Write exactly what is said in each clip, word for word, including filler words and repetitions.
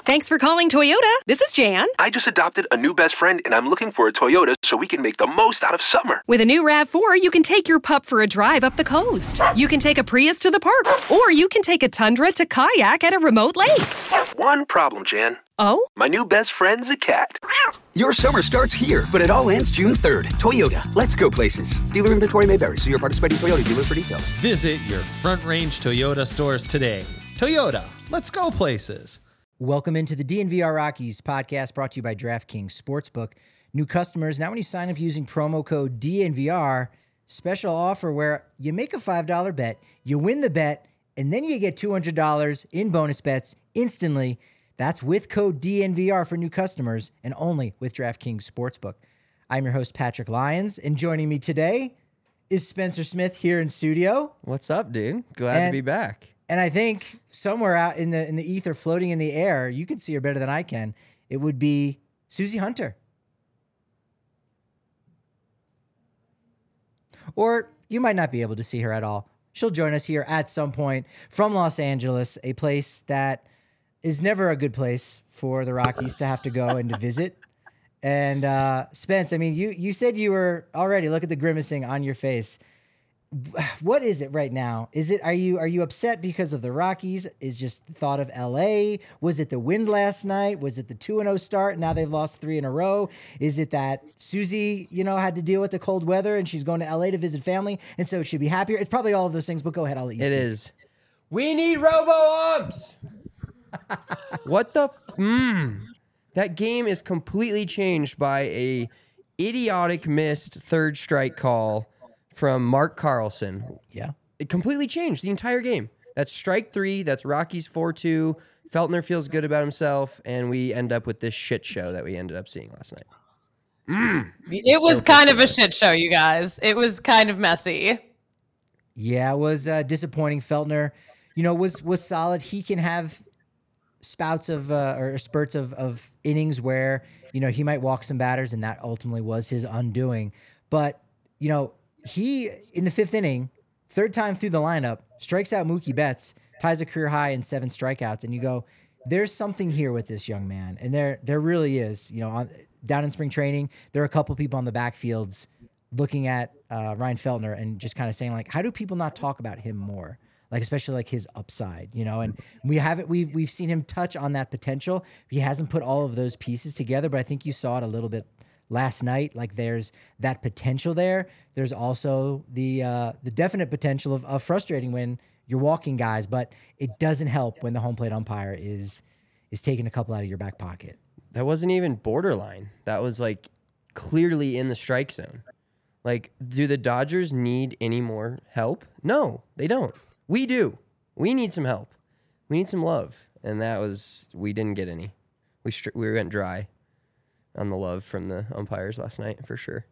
Thanks for calling Toyota. This is Jan. I just adopted a new best friend, and I'm looking for a Toyota so we can make the most out of summer. With a new RAV four, you can take your pup for a drive up the coast. You can take a Prius to the park, or you can take a Tundra to kayak at a remote lake. One problem, Jan. Oh? My new best friend's a cat. Your summer starts here, but it all ends June third. Toyota, let's go places. Dealer inventory may vary. See your participating Toyota dealer for details. Visit your Front Range Toyota stores today. Toyota, let's go places. Welcome into the D N V R Rockies podcast brought to you by DraftKings Sportsbook. New customers, now when you sign up using promo code D N V R, special offer where you make a five dollar bet, you win the bet, and then you get two hundred dollars in bonus bets instantly. That's with code D N V R for new customers and only with DraftKings Sportsbook. I'm your host, Patrick Lyons, and joining me today is Spencer Smith here in studio. What's up, dude? Glad And- to be back. And I think somewhere out in the in the ether, floating in the air, you can see her better than I can. It would be Susie Hunter. Or you might not be able to see her at all. She'll join us here at some point from Los Angeles, a place that is never a good place for the Rockies to have to go and to visit. And uh, Spence, I mean, you you said you were already, look at the grimacing on your face. What is it right now? Is it are you are you upset because of the Rockies? Is just the thought of L A? Was it the wind last night? Was it the two and oh start? Now they've lost three in a row. Is it that Susie, you know, had to deal with the cold weather and she's going to L A to visit family, and so it should be happier? It's probably all of those things, but go ahead, I'll let you It speak. is. We need robo-umps! What the? Mm. That game is completely changed by a idiotic missed third strike call from Mark Carlson. Yeah. It completely changed the entire game. That's strike three. That's Rockies four two. Feltner feels good about himself, and we end up with this shit show that we ended up seeing last night. Mm. It was So kind of a pathetic. shit show, you guys. It was kind of messy. Yeah, it was uh, disappointing. Feltner, you know, was was solid. He can have spouts of uh, or spurts of of innings where, you know, he might walk some batters, and that ultimately was his undoing. But, you know, he, in the fifth inning, third time through the lineup, strikes out Mookie Betts, ties a career high in seven strikeouts, and you go, there's something here with this young man, and there there really is. You know, on, down in spring training, there are a couple people on the backfields looking at uh, Ryan Feltner and just kind of saying, like, how do people not talk about him more? Like, especially like his upside, you know, and we haven't, we've, we've seen him touch on that potential. He hasn't put all of those pieces together, but I think you saw it a little bit last night. Like, there's that potential there. There's also the, uh, the definite potential of, of frustrating when you're walking guys, but it doesn't help when the home plate umpire is, is taking a couple out of your back pocket. That wasn't even borderline. That was like clearly in the strike zone. Like, do the Dodgers need any more help? No, they don't. We do. We need some help. We need some love. And that was, we didn't get any. We str- we went dry on the love from the umpires last night, for sure.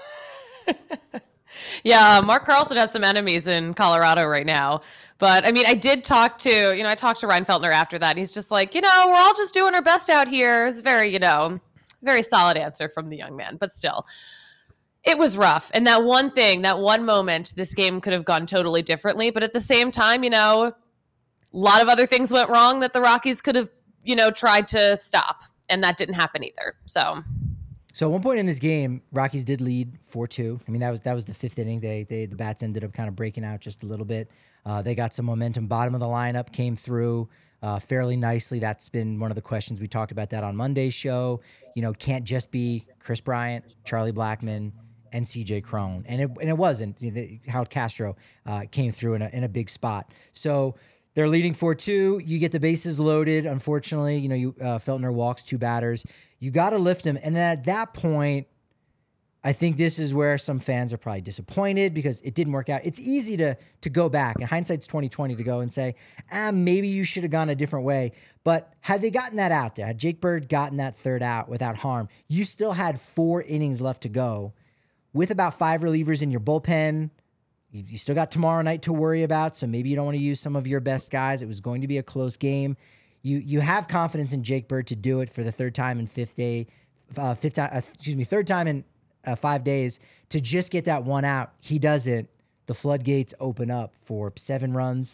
Yeah, Mark Carlson has some enemies in Colorado right now. But, I mean, I did talk to, you know, I talked to Ryan Feltner after that. And he's just like, you know, we're all just doing our best out here. It's very, you know, very solid answer from the young man. But still, it was rough. And that one thing, that one moment, this game could have gone totally differently. But at the same time, you know, a lot of other things went wrong that the Rockies could have, you know, tried to stop. And that didn't happen either. So... So at one point in this game, Rockies did lead four two. I mean, that was that was the fifth inning. They they the bats ended up kind of breaking out just a little bit. Uh, they got some momentum. Bottom of the lineup came through uh, fairly nicely. That's been one of the questions. We talked about that on Monday's show. You know, can't just be Chris Bryant, Charlie Blackmon, and C J Cron. And it and it wasn't. You know, the, Harold Castro uh, came through in a in a big spot. So they're leading four two. You get the bases loaded. Unfortunately, you know, you uh, Feltner walks two batters. You got to lift him. And then at that point, I think this is where some fans are probably disappointed because it didn't work out. It's easy to to go back, and hindsight's twenty twenty, to go and say, ah, maybe you should have gone a different way. But had they gotten that out there, had Jake Bird gotten that third out without harm, you still had four innings left to go with about five relievers in your bullpen. You, you still got tomorrow night to worry about, so maybe you don't want to use some of your best guys. It was going to be a close game. You you have confidence in Jake Bird to do it for the third time in fifth day, uh, fifth time, uh, excuse me, third time in uh, five days to just get that one out. He doesn't. The floodgates open up for seven runs,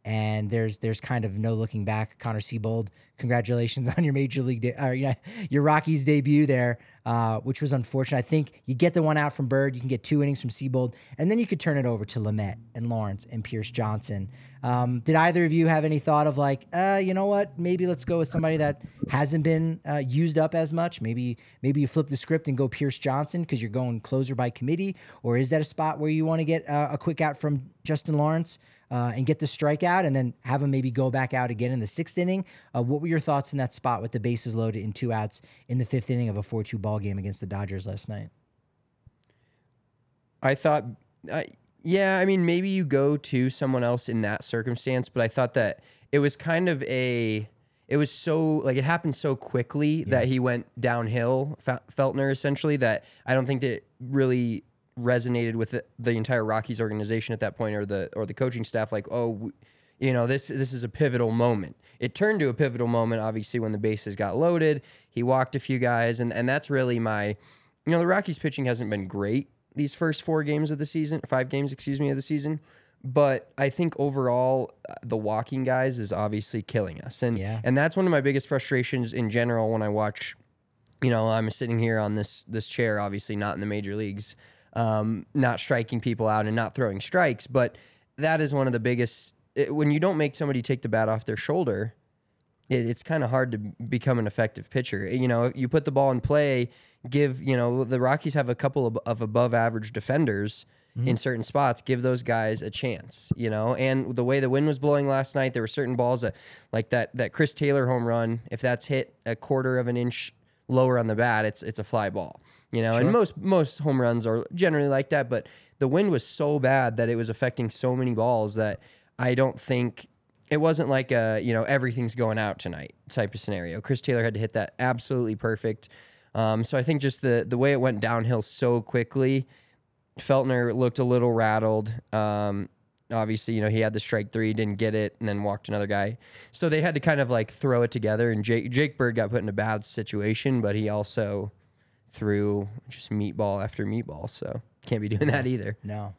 and there's there's kind of no looking back. Connor Siebold, congratulations on your major league, de- or yeah, your Rockies debut there, uh, which was unfortunate. I think you get the one out from Bird, you can get two innings from Siebold, and then you could turn it over to Lamet and Lawrence and Pierce Johnson. Um, did either of you have any thought of like, uh, you know what, maybe let's go with somebody that hasn't been uh, used up as much? Maybe maybe you flip the script and go Pierce Johnson because you're going closer by committee, or is that a spot where you want to get uh, a quick out from Justin Lawrence? Uh, and get the strikeout and then have him maybe go back out again in the sixth inning. Uh, what were your thoughts in that spot with the bases loaded in two outs in the fifth inning of a four two ball game against the Dodgers last night? I thought, uh, yeah, I mean, maybe you go to someone else in that circumstance, but I thought that it was kind of a, it was so, like, it happened so quickly yeah. that he went downhill, Feltner, essentially, that I don't think that really resonated with the, the entire Rockies organization at that point, or the or the coaching staff, like, oh, you know, this this is a pivotal moment. It turned to a pivotal moment, obviously, when the bases got loaded. He walked a few guys, and, and that's really my, you know, the Rockies pitching hasn't been great these first four games of the season, five games, excuse me, of the season. But I think overall, the walking guys is obviously killing us. And, yeah. and that's one of my biggest frustrations in general when I watch, you know, I'm sitting here on this this chair, obviously not in the major leagues, Um, not striking people out and not throwing strikes. But that is one of the biggest, it, when you don't make somebody take the bat off their shoulder, it, it's kind of hard to become an effective pitcher. You know, you put the ball in play, give, you know, the Rockies have a couple of, of above average defenders mm-hmm. in certain spots, give those guys a chance, you know. And the way the wind was blowing last night, there were certain balls that, like that, that Chris Taylor home run, if that's hit a quarter of an inch lower on the bat, it's, it's a fly ball. You know, sure. And most most home runs are generally like that, but the wind was so bad that it was affecting so many balls that I don't think it wasn't like a, you know, everything's going out tonight type of scenario. Chris Taylor had to hit that absolutely perfect. Um, so I think just the the way it went downhill so quickly, Feltner looked a little rattled. Um, obviously, you know, he had the strike three, didn't get it, and then walked another guy. So they had to kind of like throw it together, and Jake, Jake Bird got put in a bad situation, but he also through just meatball after meatball, so can't be doing that either. No.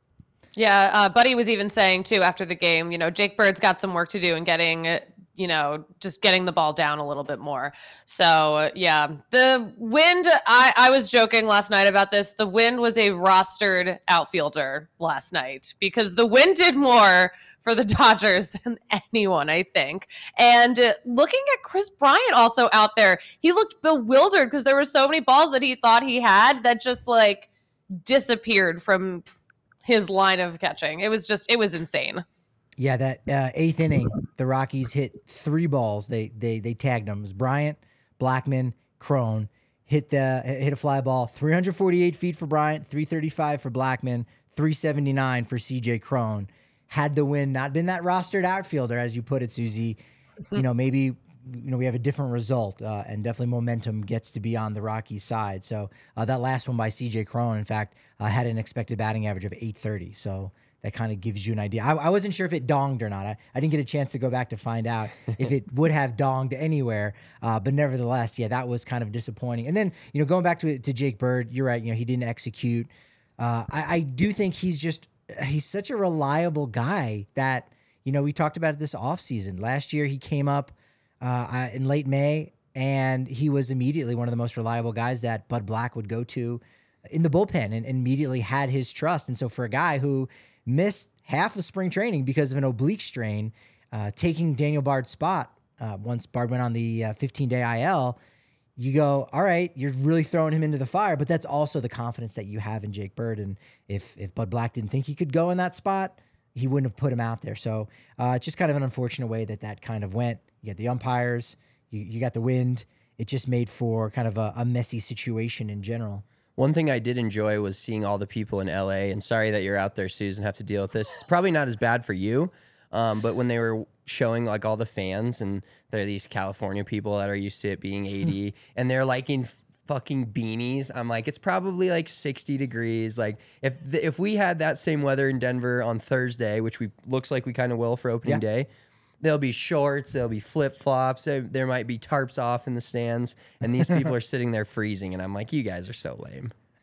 Yeah, uh, Buddy was even saying too after the game, you know, Jake Bird's got some work to do in getting, you know, just getting the ball down a little bit more. So uh, yeah, the wind. I I was joking last night about this. The wind was a rostered outfielder last night because the wind did more for the Dodgers than anyone, I think. And uh, looking at Chris Bryant also out there, he looked bewildered because there were so many balls that he thought he had that just like disappeared from his line of catching. It was just, it was insane. Yeah, that uh, eighth inning, the Rockies hit three balls. They they they tagged them. It was Bryant, Blackman, Crone. Hit the hit a fly ball. three hundred forty-eight feet for Bryant, three thirty-five for Blackman, three seventy-nine for C J Crone. Had the win not been that rostered outfielder, as you put it, Susie, you know, maybe, you know, we have a different result, uh, and definitely momentum gets to be on the Rockies side. So uh, that last one by C J Crone, in fact, uh, had an expected batting average of eight thirty. So that kind of gives you an idea. I, I wasn't sure if it donged or not. I, I didn't get a chance to go back to find out if it would have donged anywhere. Uh, but nevertheless, yeah, that was kind of disappointing. And then, you know, going back to to Jake Bird, you're right. You know, he didn't execute. Uh, I, I do think he's just, he's such a reliable guy that, you know, we talked about it this offseason. Last year, he came up uh, in late May, and he was immediately one of the most reliable guys that Bud Black would go to in the bullpen, and immediately had his trust. And so for a guy who missed half of spring training because of an oblique strain, uh, taking Daniel Bard's spot uh, once Bard went on the uh, fifteen-day I L, you go, all right, you're really throwing him into the fire, but that's also the confidence that you have in Jake Bird. And if if Bud Black didn't think he could go in that spot, he wouldn't have put him out there. So uh, it's just kind of an unfortunate way that that kind of went. You got the umpires, you, you got the wind. It just made for kind of a, a messy situation in general. One thing I did enjoy was seeing all the people in L A, and sorry that you're out there, Susan, have to deal with this. It's probably not as bad for you, um, but when they were showing like all the fans, and there are these California people that are used to it being eighty, and they're like in fucking beanies. I'm like, it's probably like sixty degrees. Like if the, if we had that same weather in Denver on Thursday, which we looks like we kind of will for opening yeah. day, there'll be shorts, there'll be flip-flops, there, there might be tarps off in the stands, and these people are sitting there freezing, and I'm like, you guys are so lame.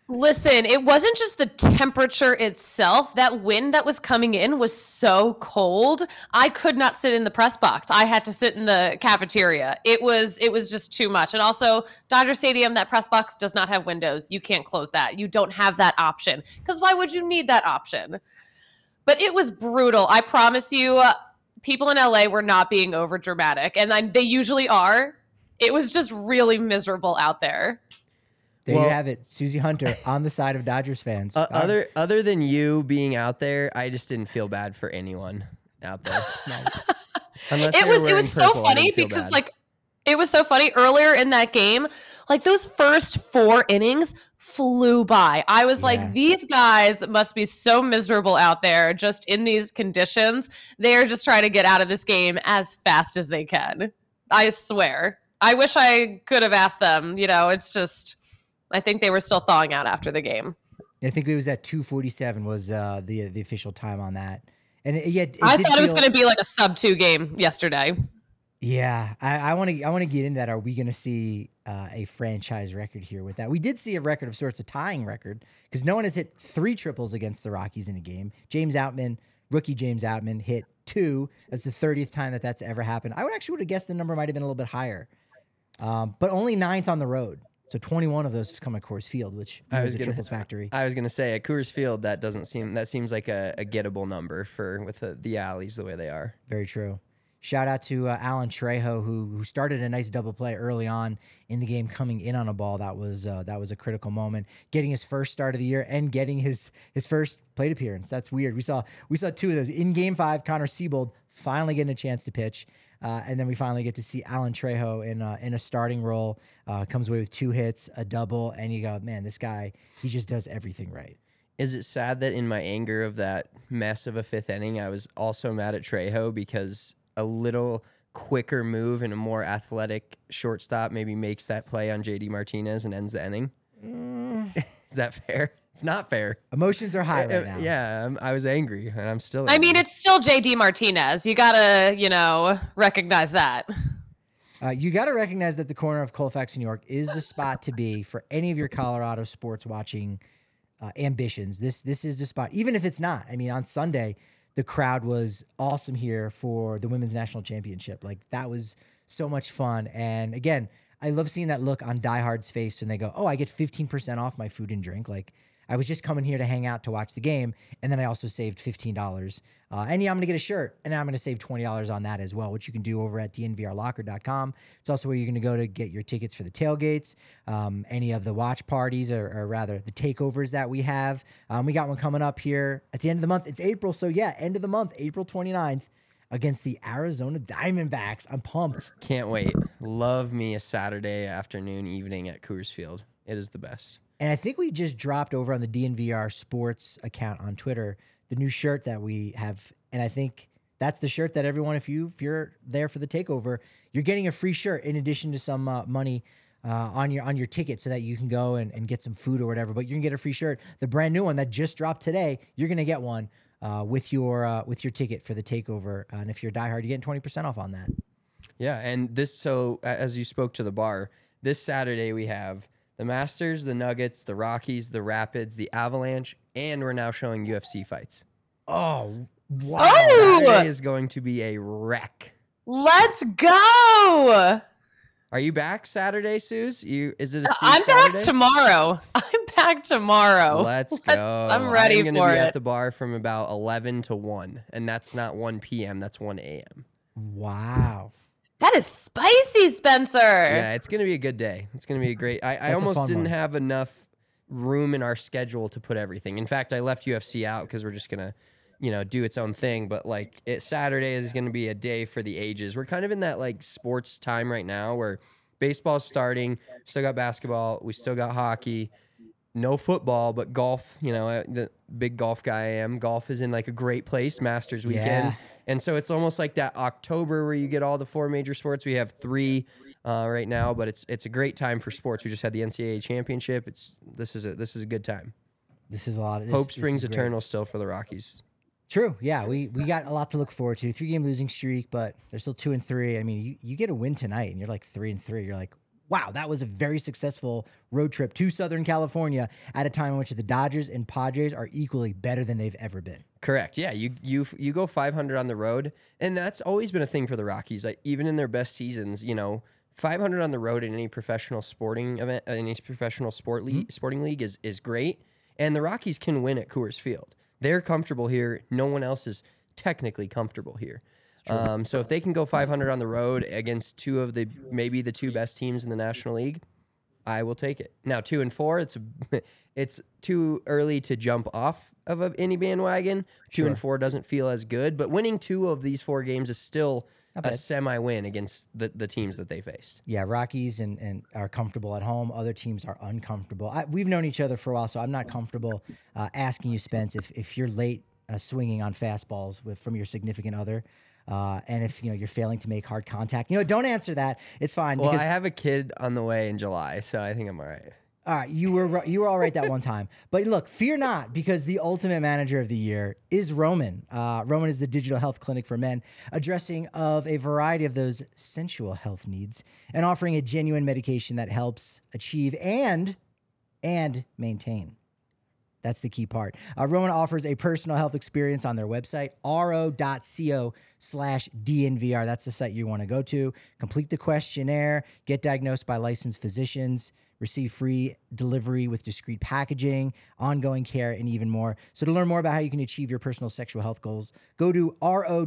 Listen, it wasn't just the temperature itself. That wind that was coming in was so cold. I could not sit in the press box. I had to sit in the cafeteria. It was it was just too much. And also, Dodger Stadium, that press box does not have windows. You can't close that. You don't have that option. Because why would you need that option? But it was brutal. I promise you, uh, people in L A were not being over dramatic. And I'm, they usually are. It was just really miserable out there. There Well- you have it, Susie Hunter on the side of Dodgers fans. Uh, Um, other other than you being out there, I just didn't feel bad for anyone out there. Unless It they were was it wearing was so purple, I funny didn't feel because bad. like it was so funny earlier in that game, like those first four innings flew by. I was Yeah. like, these guys must be so miserable out there just in these conditions. They're just trying to get out of this game as fast as they can. I swear. I wish I could have asked them. You know, it's just I think they were still thawing out after the game. I think it was at two forty-seven was uh, the the official time on that. And it, yeah, it I did thought it was feel- going to be like a sub two game yesterday. Yeah, I want to. I want to get into that. Are we going to see uh, a franchise record here with that? We did see a record of sorts, a tying record, because no one has hit three triples against the Rockies in a game. James Outman, rookie James Outman, hit two. That's the thirtieth time that that's ever happened. I would actually would have guessed the number might have been a little bit higher, um, but only ninth on the road. So twenty-one of those have come at Coors Field, which I was was a gonna- triples factory. I was gonna say at Coors Field, that doesn't seem that seems like a, a gettable number for with the, the alleys the way they are. Very true. Shout out to uh, Alan Trejo, who who started a nice double play early on in the game, coming in on a ball that was uh, that was a critical moment, getting his first start of the year and getting his his first plate appearance. That's weird. We saw we saw two of those in Game Five. Connor Siebold finally getting a chance to pitch, uh, and then we finally get to see Alan Trejo in uh, in a starting role. Uh, comes away with two hits, a double, and you go, man, this guy, he just does everything right. Is it sad that in my anger of that mess of a fifth inning, I was also mad at Trejo because a little quicker move and a more athletic shortstop maybe makes that play on J D Martinez and ends the inning? Mm. Is that fair? It's not fair. Emotions are high right Uh, now. Yeah, I'm, I was angry, and I'm still. I mean, angry. it's still J D Martinez. You gotta, you know, recognize that. Uh, you got to recognize that the corner of Colfax, New York, is the spot to be for any of your Colorado sports watching uh, ambitions. This this is the spot, even if it's not. I mean, on Sunday, the crowd was awesome here for the women's national championship. Like that was so much fun. And again, I love seeing that look on diehards' face when they go, "Oh, I get fifteen percent off my food and drink." Like I was just coming here to hang out to watch the game, and then I also saved fifteen dollars. Uh, and yeah, I'm going to get a shirt, and I'm going to save twenty dollars on that as well, which you can do over at D N V R locker dot com. It's also where you're going to go to get your tickets for the tailgates, um, any of the watch parties, or, or rather the takeovers that we have. Um, we got one coming up here at the end of the month. It's April, so yeah, end of the month, April twenty-ninth, against the Arizona Diamondbacks. I'm pumped. Can't wait. Love me a Saturday afternoon, evening at Coors Field. It is the best. And I think we just dropped over on the D N V R Sports account on Twitter the new shirt that we have, and I think that's the shirt that everyone, if you if you're there for the takeover, you're getting a free shirt in addition to some uh, money uh, on your on your ticket, so that you can go and, and get some food or whatever. But you're gonna get a free shirt, the brand new one that just dropped today. You're gonna get one uh, with your uh, with your ticket for the takeover, uh, and if you're a diehard, you're getting twenty percent off on that. Yeah, and this so a- as you spoke to the bar, this Saturday we have the Masters, the Nuggets, the Rockies, the Rapids, the Avalanche, and we're now showing U F C fights. Oh wow! Oh! Saturday is going to be a wreck. Let's go. Are you back Saturday, Suze? You is it a Suze I'm Saturday? back tomorrow. I'm back tomorrow. Let's go. I'm ready I'm gonna for be it. at the bar from about eleven to one, and that's not one p.m. That's one a.m. Wow! That is spicy, Spencer. Yeah, it's gonna be a good day. It's gonna be a great. I, I That's a almost fun didn't one. have enough room in our schedule to put everything. In fact, I left U F C out because we're just gonna, you know, do its own thing. But like, it Saturday is gonna be a day for the ages. We're kind of in that like sports time right now where baseball's starting. Still got basketball. We still got hockey. No football, but golf. You know, uh, the big golf guy I am. Golf is in like a great place. Masters weekend. Yeah. And so it's almost like that October where you get all the four major sports. We have three uh, right now, but it's it's a great time for sports. We just had the N C double A championship. It's this is a this is a good time. This is a lot. Of, this, Hope this springs is great. eternal still for the Rockies. True. Yeah, we we got a lot to look forward to. Three game losing streak, but they're still two and three. I mean, you, you get a win tonight, and you're like three and three. You're like, wow, that was a very successful road trip to Southern California at a time in which the Dodgers and Padres are equally better than they've ever been. Correct. Yeah, you you you go five hundred on the road, and that's always been a thing for the Rockies. Like even in their best seasons, you know, five hundred on the road in any professional sporting event, any professional sport league, mm-hmm. sporting league is is great. And the Rockies can win at Coors Field. They're comfortable here. No one else is technically comfortable here. Um, so if they can go five hundred on the road against two of the maybe the two best teams in the National League, I will take it. Now two and four, it's it's too early to jump off of a, any bandwagon. Two Sure. and four doesn't feel as good, but winning two of these four games is still a semi-win against the, the teams that they faced. Yeah, Rockies and, and are comfortable at home. Other teams are uncomfortable. I, we've known each other for a while, so I'm not comfortable uh, asking you, Spence, if if you're late uh, swinging on fastballs with from your significant other. Uh, and if you know you're failing to make hard contact, you know, don't answer that. It's fine. Well, because, I have a kid on the way in July, so I think I'm all right. all right, you were you were all right that one time. But look, fear not, because the ultimate manager of the year is Roman. Uh, Roman is the digital health clinic for men, addressing of a variety of those sensual health needs and offering a genuine medication that helps achieve and and maintain. That's the key part. Uh, Roman offers a personal health experience on their website, ro.co slash DNVR. That's the site you want to go to. Complete the questionnaire, get diagnosed by licensed physicians, receive free delivery with discreet packaging, ongoing care, and even more. So to learn more about how you can achieve your personal sexual health goals, go to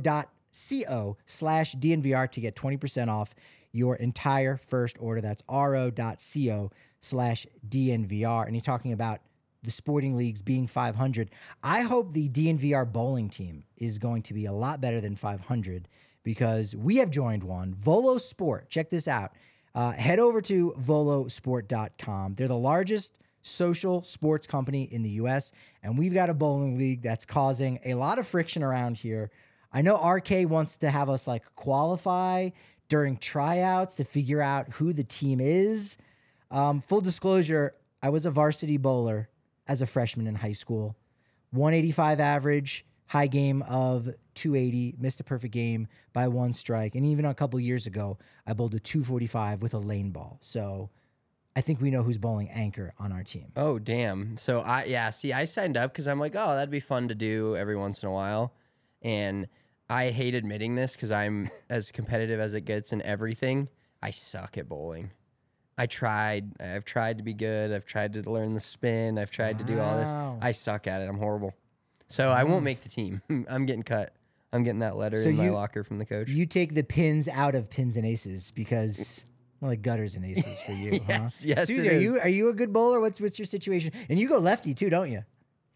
ro.co slash DNVR to get twenty percent off your entire first order. That's ro.co slash DNVR. And you're talking about the sporting leagues being five hundred. I hope the D N V R bowling team is going to be a lot better than five hundred, because we have joined one, Volo Sport. Check this out. Uh, head over to volo sport dot com. They're the largest social sports company in the U S, and we've got a bowling league that's causing a lot of friction around here. I know R K wants to have us like qualify during tryouts to figure out who the team is. Um, full disclosure, I was a varsity bowler as a freshman in high school. one eighty-five average, high game of two eighty, missed a perfect game by one strike. And even a couple years ago, I bowled a two forty-five with a lane ball. So I think we know who's bowling anchor on our team. Oh, damn. So, I yeah, see, I signed up because I'm like, oh, that'd be fun to do every once in a while. And I hate admitting this because I'm as competitive as it gets in everything. I suck at bowling. I tried. I've tried to be good. I've tried to learn the spin. I've tried to do all this. Wow. I suck at it. I'm horrible. So I won't make the team. I'm getting cut. I'm getting that letter So in my you- locker from the coach. You take the pins out of pins and aces because, well, like gutters and aces for you, Yes, huh? yes, Susie, it are is. you are you a good bowler? What's what's your situation? And you go lefty too, don't you?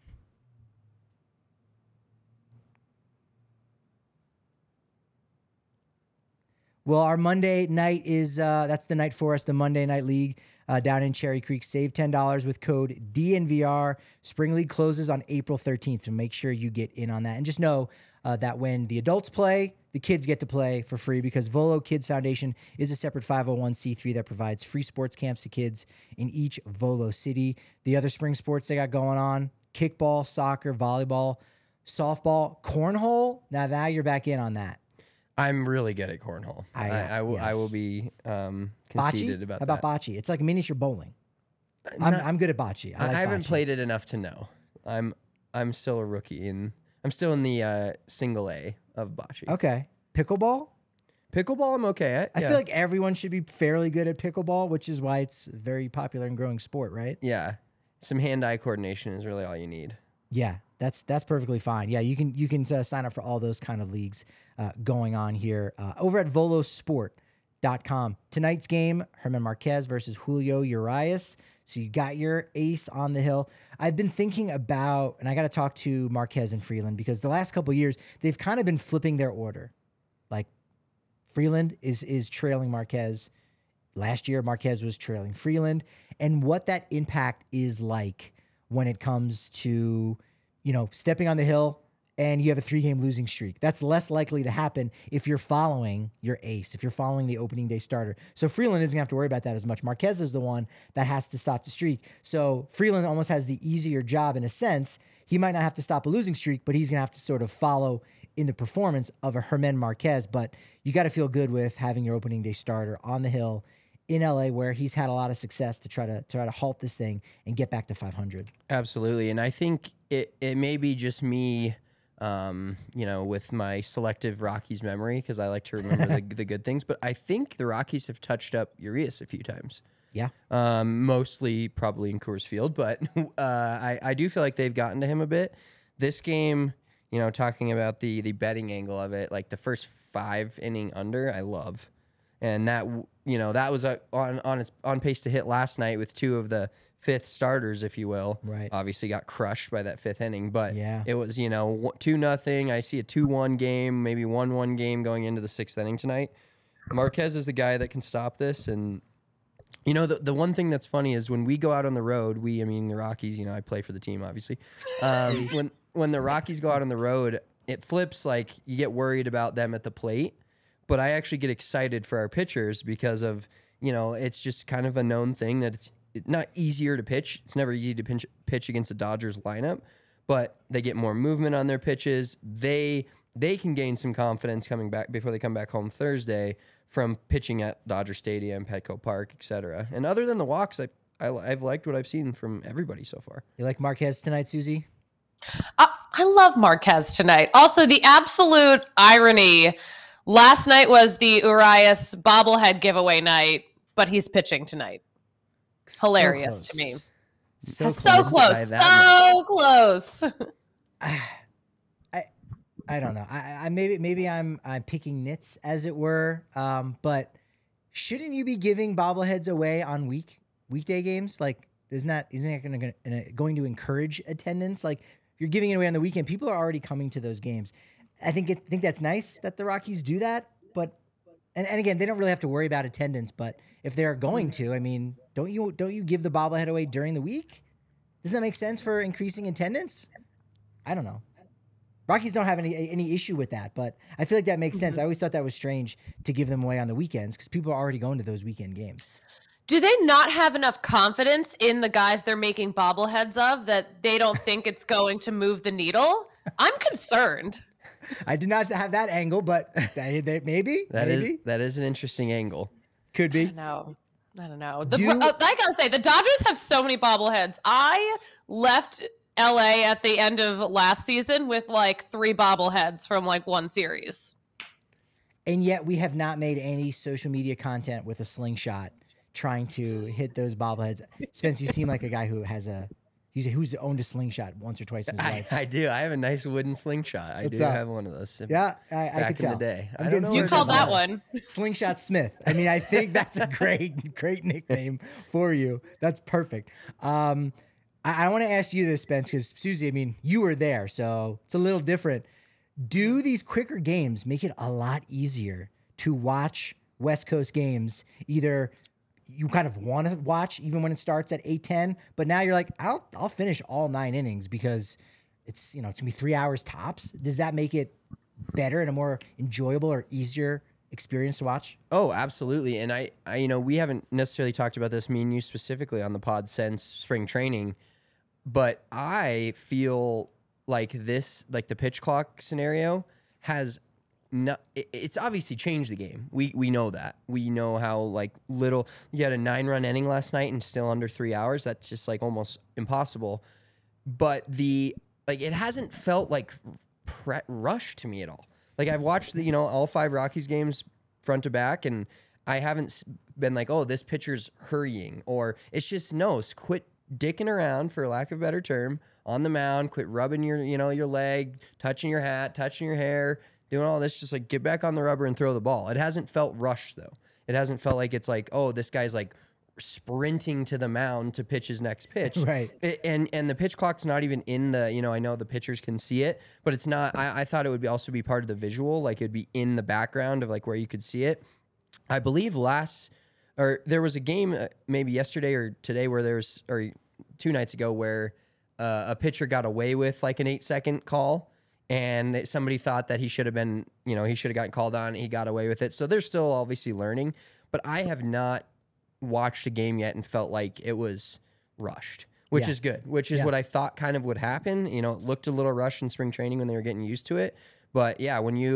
Well, our Monday night is, uh, that's the night for us, the Monday Night League uh, down in Cherry Creek. Save ten dollars with code D N V R. Spring League closes on April thirteenth, so make sure you get in on that. And just know uh, that when the adults play, the kids get to play for free, because Volo Kids Foundation is a separate five oh one c three that provides free sports camps to kids in each Volo city. The other spring sports they got going on, kickball, soccer, volleyball, softball, cornhole. Now, now you're back in on that. I'm really good at cornhole. I- I, I, will, I yes. will be um, Bocce? conceited about How about that. bocce? It's like miniature bowling. I'm, Not- I'm good at bocce. I, I, like I haven't bocce. played it enough to know. I'm I'm still a rookie, and I'm still in the uh, single A of bocce. Okay. Pickleball? Pickleball, I'm okay at. I yeah. feel like everyone should be fairly good at pickleball, which is why it's a very popular and growing sport, right? yeah, some hand-eye coordination is really all you need. Yeah, that's that's perfectly fine. Yeah, you can you can uh, sign up for all those kind of leagues uh, going on here uh, over at volo sport dot com. Tonight's game, Herman Marquez versus Julio Urias. So you got your ace on the hill. I've been thinking about, and I got to talk to Marquez and Freeland, because the last couple of years they've kind of been flipping their order. Like Freeland is is trailing Marquez. Last year, Marquez was trailing Freeland, and what that impact is like when it comes to, you know, stepping on the hill and you have a three-game losing streak. That's less likely to happen if you're following your ace, if you're following the opening day starter. So Freeland isn't going to have to worry about that as much. Marquez is the one that has to stop the streak. So Freeland almost has the easier job in a sense. He might not have to stop a losing streak, but he's going to have to sort of follow in the performance of a Herman Marquez. But you got to feel good with having your opening day starter on the hill in L A where he's had a lot of success to try to try to halt this thing and get back to five hundred. Absolutely. And I think it, it may be just me, um, you know, with my selective Rockies memory, because I like to remember the, the good things. But I think the Rockies have touched up Urias a few times. Yeah. Um, mostly probably in Coors Field. But uh, I, I do feel like they've gotten to him a bit. This game, you know, talking about the the betting angle of it, like the first five inning under, I love. And that, you know, that was uh, on on its on pace to hit last night with two of the fifth starters, if you will. Right. Obviously got crushed by that fifth inning, but Yeah. it was, you know, two nothing. I see a two one game, maybe one one game going into the sixth inning tonight. Marquez is the guy that can stop this. And, you know, the the one thing that's funny is when we go out on the road, we, I mean, the Rockies, you know, I play for the team, obviously. Um, when when the Rockies go out on the road, it flips, like you get worried about them at the plate. But I actually get excited for our pitchers because of, you know, it's just kind of a known thing that it's not easier to pitch. It's never easy to pinch, pitch against a Dodgers lineup, but they get more movement on their pitches. They they can gain some confidence coming back before they come back home Thursday from pitching at Dodger Stadium, Petco Park, et cetera. And other than the walks, I, I, I've liked what I've seen from everybody so far. You like Marquez tonight, Susie? Uh, I love Marquez tonight. Also, the absolute irony. Last night was the Urias bobblehead giveaway night, but he's pitching tonight. Hilarious so to me. So So close. close. So close. I I don't know. I, I maybe maybe I'm I'm picking nits, as it were. Um, but shouldn't you be giving bobbleheads away on week weekday games? Like, isn't that isn't that going to going to encourage attendance? Like, if you're giving it away on the weekend, people are already coming to those games. I think it, think that's nice that the Rockies do that, but and, and again, they don't really have to worry about attendance. But if they're going to, I mean, don't you don't you give the bobblehead away during the week? Doesn't that make sense for increasing attendance? I don't know. Rockies don't have any any issue with that, but I feel like that makes sense. I always thought that was strange to give them away on the weekends because people are already going to those weekend games. Do they not have enough confidence in the guys they're making bobbleheads of that they don't think it's going to move the needle? I'm concerned. I did not have that angle, but they, they, maybe That maybe. is that is an interesting angle. Could be. No, I don't know. The, Do- uh, I gotta say, the Dodgers have so many bobbleheads. I left L A at the end of last season with like three bobbleheads from like one series. And yet we have not made any social media content with a slingshot trying to hit those bobbleheads. Spence, you seem like a guy who has a He's who's owned a slingshot once or twice in his I, life. I do. I have a nice wooden slingshot. I What's do up? have one of those. Yeah, I, I back could in tell. the day. I'm I getting don't know You where called it's that at. one. Slingshot Smith. I mean, I think that's a great, great nickname for you. That's perfect. Um, I, I want to ask you this, Spence, because Susie, I mean, you were there, so it's a little different. Do these quicker games make it a lot easier to watch West Coast games? Either you kind of want to watch even when it starts at eight ten, but now you're like, I'll I'll finish all nine innings because it's, you know, it's gonna be three hours tops. Does that make it better and a more enjoyable or easier experience to watch? Oh, absolutely. And I, I, you know, we haven't necessarily talked about this, me and you specifically on the pod since spring training, but I feel like this, like the pitch clock scenario has no, it, it's obviously changed the game. We we know that. We know how like little, you had a nine run inning last night and still under three hours. That's just like almost impossible. But the, like, it hasn't felt like pre- rushed to me at all. Like I've watched the, you know, all five Rockies games front to back, and I haven't been like, oh, this pitcher's hurrying, or it's just, no, quit dicking around, for lack of a better term, on the mound, quit rubbing your, you know, your leg, touching your hat, touching your hair, doing all this, just like get back on the rubber and throw the ball. It hasn't felt rushed though. It hasn't felt like it's like, oh, this guy's like sprinting to the mound to pitch his next pitch. Right. It, and and the pitch clock's not even in the, you know, I know the pitchers can see it, but it's not, I, I thought it would be also be part of the visual, like it'd be in the background of like where you could see it. I believe last, or there was a game uh, maybe yesterday or today where there was, or two nights ago where uh, a pitcher got away with like an eight second call. And that somebody thought that he should have been, you know, he should have gotten called on. He got away with it. So they're still obviously learning. But I have not watched a game yet and felt like it was rushed, which Yeah. is good, which is Yeah. what I thought kind of would happen. You know, it looked a little rushed in spring training when they were getting used to it. But yeah, when you,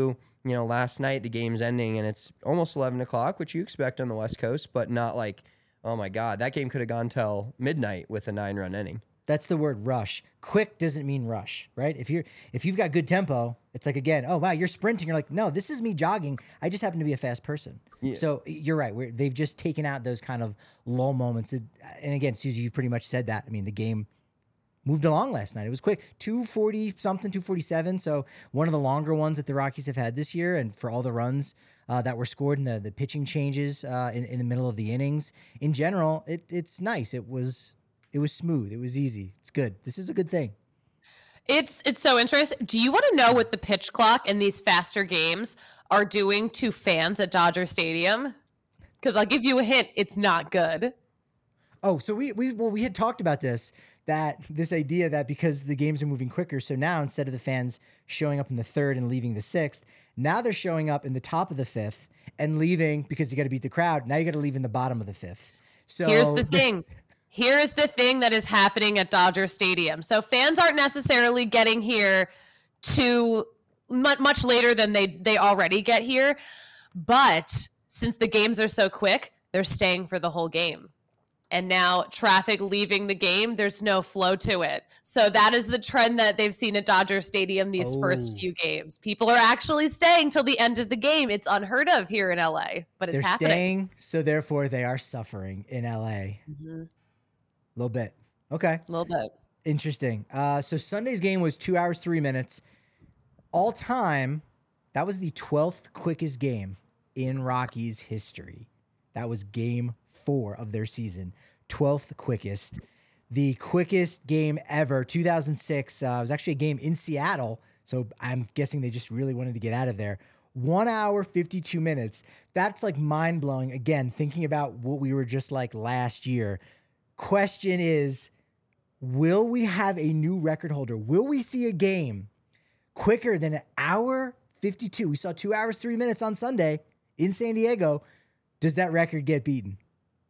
you know, last night the game's ending and it's almost eleven o'clock, which you expect on the West Coast, but not like, oh my God, that game could have gone till midnight with a nine run inning. That's the word rush. Quick doesn't mean rush, right? If you're if you've got good tempo, it's like, again, oh wow, you're sprinting. You're like, no, this is me jogging. I just happen to be a fast person. Yeah. So you're right. We're, they've just taken out those kind of lull moments. And again, Susie, you've pretty much said that. I mean, the game moved along last night. It was quick, two forty something, two forty-seven. So one of the longer ones that the Rockies have had this year, and for all the runs uh, that were scored and the the pitching changes uh, in in the middle of the innings, in general, it it's nice. It was. It was smooth. It was easy. It's good. This is a good thing. It's it's so interesting. Do you want to know what the pitch clock in these faster games are doing to fans at Dodger Stadium? Because I'll give you a hint. It's not good. Oh, so we we well we had talked about this, that this idea that because the games are moving quicker, so now instead of the fans showing up in the third and leaving the sixth, now they're showing up in the top of the fifth and leaving because you got to beat the crowd. Now you got to leave in the bottom of the fifth. So here's the thing. Here's the thing that is happening at Dodger Stadium. So fans aren't necessarily getting here to much, much later than they, they already get here. But since the games are so quick, they're staying for the whole game. And now traffic leaving the game, there's no flow to it. So that is the trend that they've seen at Dodger Stadium these Oh. first few games. People are actually staying till the end of the game. It's unheard of here in L A, but it's they're happening. staying, so therefore they are suffering in L A. Mm-hmm. A little bit. Okay. A little bit. Interesting. Uh, so Sunday's game was two hours, three minutes. All time, that was the twelfth quickest game in Rockies history. That was game four of their season. twelfth quickest. The quickest game ever, two thousand six, uh, it was actually a game in Seattle, so I'm guessing they just really wanted to get out of there. One hour, fifty-two minutes. That's like mind-blowing. Again, thinking about what we were just like last year. Question is, will we have a new record holder? Will we see a game quicker than an hour fifty-two? We saw two hours, three minutes on Sunday in San Diego. Does that record get beaten?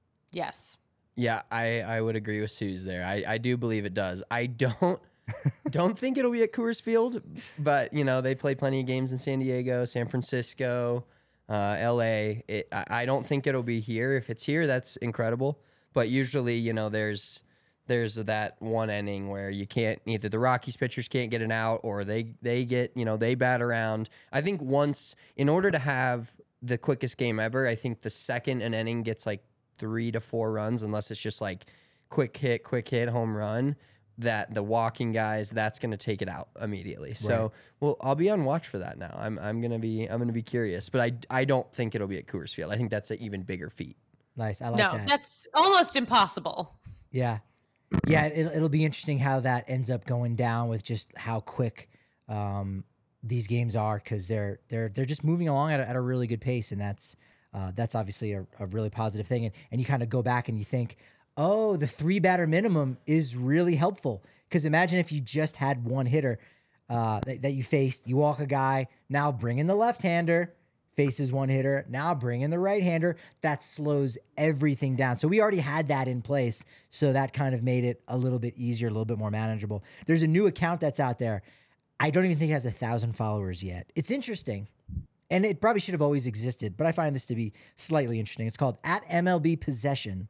Yes. Yeah, I, I would agree with Suze there. I, I do believe it does. I don't don't think it'll be at Coors Field, but you know they play plenty of games in San Diego, San Francisco, uh, L A. It, I, I don't think it'll be here. If it's here, that's incredible. But usually, you know, there's there's that one inning where you can't, either the Rockies pitchers can't get an out or they they get, you know, they bat around. I think once, in order to have the quickest game ever, I think the second an inning gets like three to four runs, unless it's just like quick hit, quick hit, home run, that the walking guys, that's going to take it out immediately. Right. So, well, I'll be on watch for that now. I'm I'm gonna be I'm gonna be curious, but I I don't think it'll be at Coors Field. I think that's an even bigger feat. Nice. I like no, that. that's almost impossible. Yeah. Yeah, it'll, it'll be interesting how that ends up going down with just how quick um, these games are, because they're they're they're just moving along at a, at a really good pace, and that's uh, that's obviously a, a really positive thing. And and you kind of go back and you think, oh, the three batter minimum is really helpful, because imagine if you just had one hitter uh, that, that you faced, you walk a guy, now bring in the left-hander. Faces one hitter, now bring in the right-hander. That slows everything down. So we already had that in place, so that kind of made it a little bit easier, a little bit more manageable. There's a new account that's out there. I don't even think it has a thousand followers yet. It's interesting, and it probably should have always existed, but I find this to be slightly interesting. It's called at M L B Possession,